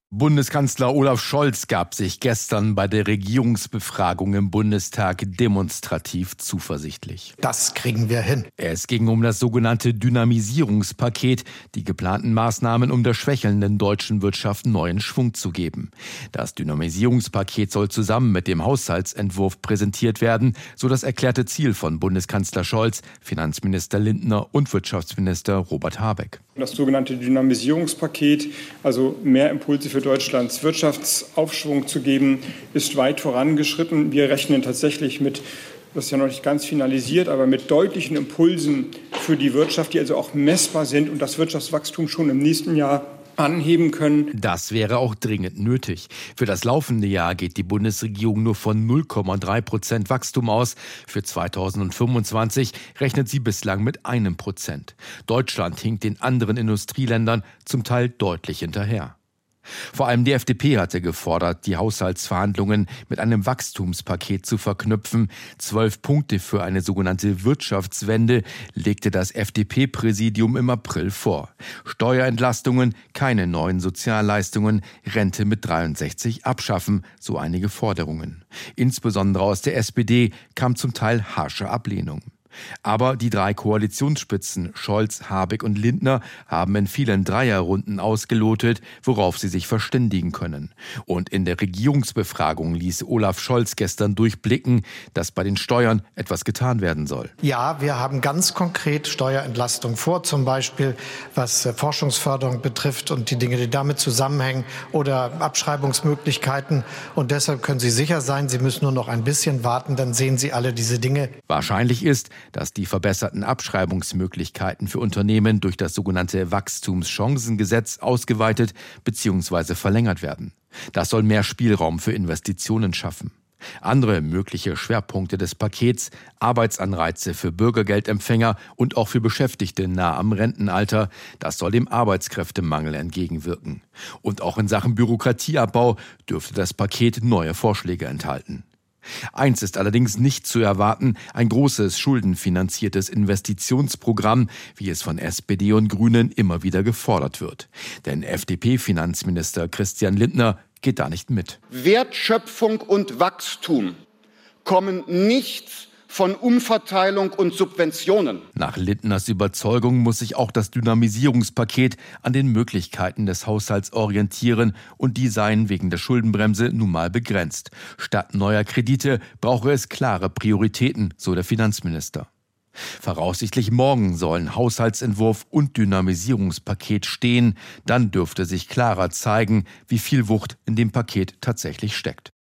Bundeskanzler Olaf Scholz gab sich gestern bei der Regierungsbefragung im Bundestag demonstrativ zuversichtlich. Das kriegen wir hin. Es ging um das sogenannte Dynamisierungspaket, die geplanten Maßnahmen, um der schwächelnden deutschen Wirtschaft neuen Schwung zu geben. Das Dynamisierungspaket soll zusammen mit dem Haushaltsentwurf präsentiert werden, so das erklärte Ziel von Bundeskanzler Scholz, Finanzminister Lindner und Wirtschaftsminister Robert Habeck. Das sogenannte Dynamisierungspaket, also mehr Impulse für Deutschlands Wirtschaftsaufschwung zu geben, ist weit vorangeschritten. Wir rechnen tatsächlich mit, das ist ja noch nicht ganz finalisiert, aber mit deutlichen Impulsen für die Wirtschaft, die also auch messbar sind und das Wirtschaftswachstum schon im nächsten Jahr anheben können. Das wäre auch dringend nötig. Für das laufende Jahr geht die Bundesregierung nur von 0,3% Wachstum aus. Für 2025 rechnet sie bislang mit 1%. Deutschland hinkt den anderen Industrieländern zum Teil deutlich hinterher. Vor allem die FDP hatte gefordert, die Haushaltsverhandlungen mit einem Wachstumspaket zu verknüpfen. 12 Punkte für eine sogenannte Wirtschaftswende legte das FDP-Präsidium im April vor. Steuerentlastungen, keine neuen Sozialleistungen, Rente mit 63 abschaffen, so einige Forderungen. Insbesondere aus der SPD kam zum Teil harsche Ablehnung. Aber die drei Koalitionsspitzen Scholz, Habeck und Lindner haben in vielen Dreierrunden ausgelotet, worauf sie sich verständigen können. Und in der Regierungsbefragung ließ Olaf Scholz gestern durchblicken, dass bei den Steuern etwas getan werden soll. Ja, wir haben ganz konkret Steuerentlastung vor, zum Beispiel was Forschungsförderung betrifft und die Dinge, die damit zusammenhängen oder Abschreibungsmöglichkeiten. Und deshalb können Sie sicher sein, Sie müssen nur noch ein bisschen warten, dann sehen Sie alle diese Dinge. Wahrscheinlich ist, dass die verbesserten Abschreibungsmöglichkeiten für Unternehmen durch das sogenannte Wachstumschancengesetz ausgeweitet bzw. verlängert werden. Das soll mehr Spielraum für Investitionen schaffen. Andere mögliche Schwerpunkte des Pakets: Arbeitsanreize für Bürgergeldempfänger und auch für Beschäftigte nah am Rentenalter. Das soll dem Arbeitskräftemangel entgegenwirken. Und auch in Sachen Bürokratieabbau dürfte das Paket neue Vorschläge enthalten. Eins ist allerdings nicht zu erwarten: ein großes schuldenfinanziertes Investitionsprogramm, wie es von SPD und Grünen immer wieder gefordert wird. Denn FDP-Finanzminister Christian Lindner geht da nicht mit. Wertschöpfung und Wachstum kommen nicht von Umverteilung und Subventionen. Nach Lindners Überzeugung muss sich auch das Dynamisierungspaket an den Möglichkeiten des Haushalts orientieren, und die seien wegen der Schuldenbremse nun mal begrenzt. Statt neuer Kredite brauche es klare Prioritäten, so der Finanzminister. Voraussichtlich morgen sollen Haushaltsentwurf und Dynamisierungspaket stehen. Dann dürfte sich klarer zeigen, wie viel Wucht in dem Paket tatsächlich steckt.